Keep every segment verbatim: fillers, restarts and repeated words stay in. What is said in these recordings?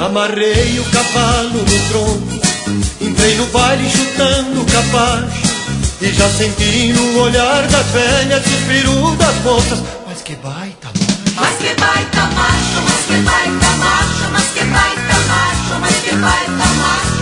Amarrei o cavalo no tronco, entrei no baile chutando capacho, e já senti no olhar das velhas e peru das moças. Mas que baita macho, mas que baita macho, mas que baita macho, mas que baita macho, mas que baita macho.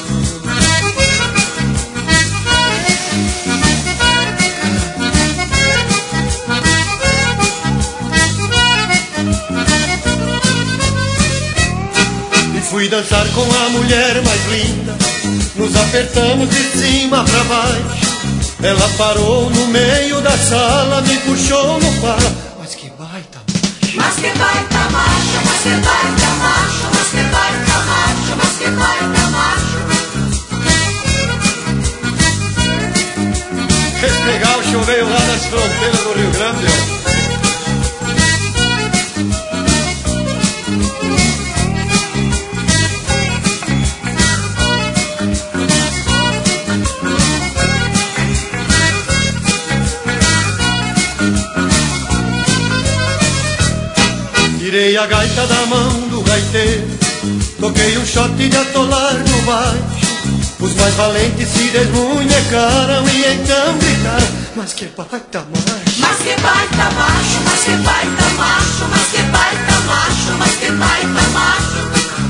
Fui dançar com a mulher mais linda, nos apertamos de cima pra baixo. Ela parou no meio da sala, me puxou no pala. Mas que baita macho, mas que baita macho, mas que baita macho, mas que baita macho, mas que baita macho. Esse legal choveu lá nas fronteiras do Rio Grande. Tirei a gaita da mão do gaiteiro, toquei um shot de atolar no baixo. Os mais valentes se desmunhecaram e então gritaram: mas que baita macho, mas que baita macho, mas que baita macho, mas que baita macho, mas que baita macho.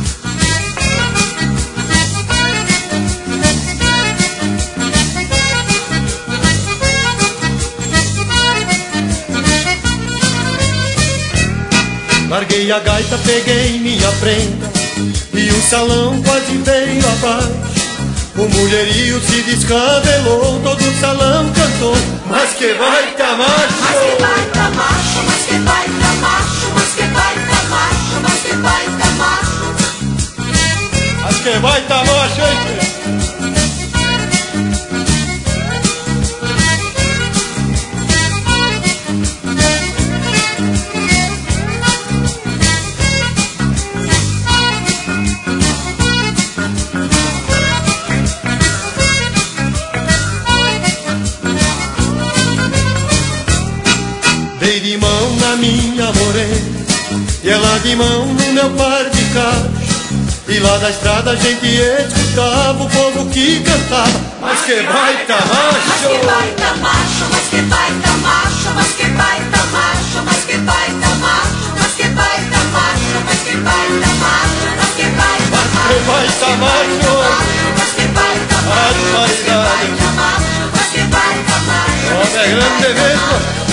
Larguei a gaita, peguei minha prenda, e o salão quase veio abaixo. O mulherio se descabelou, todo o salão cantou: mas que baita macho, mas que baita macho, mas que baita macho, mas que baita macho, mas que baita macho. Mas que baita macho, hein? Dei de mão na minha morena, e ela de mão no meu par de cacho. E lá da estrada a gente escutava o povo que cantava: mas que baita macho, mas que baita macho, mas que baita macho, mas que baita macho, mas que baita macho, mas que baita macho, mas que baita macho, mas que baita macho, mas que baita macho, mas que baita macho, mas que baita macho, mas que baita macho. é grande mesmo.